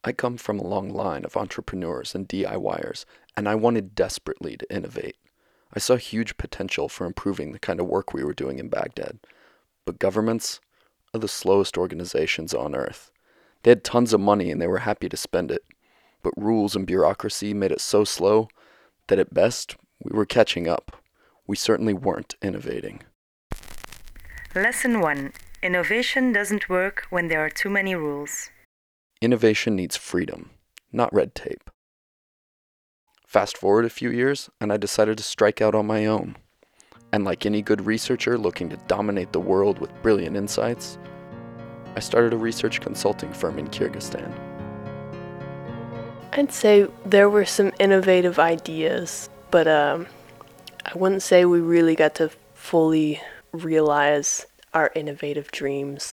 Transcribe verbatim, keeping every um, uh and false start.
I come from a long line of entrepreneurs and DIYers, and I wanted desperately to innovate. I saw huge potential for improving the kind of work we were doing in Baghdad. But governments are the slowest organizations on earth. They had tons of money and they were happy to spend it. But rules and bureaucracy made it so slow that at best, we were catching up. We certainly weren't innovating. Lesson one. Innovation doesn't work when there are too many rules. Innovation needs freedom, not red tape. Fast forward a few years, and I decided to strike out on my own. And like any good researcher looking to dominate the world with brilliant insights, I started a research consulting firm in Kyrgyzstan. I'd say there were some innovative ideas, but um, I wouldn't say we really got to fully realize our innovative dreams.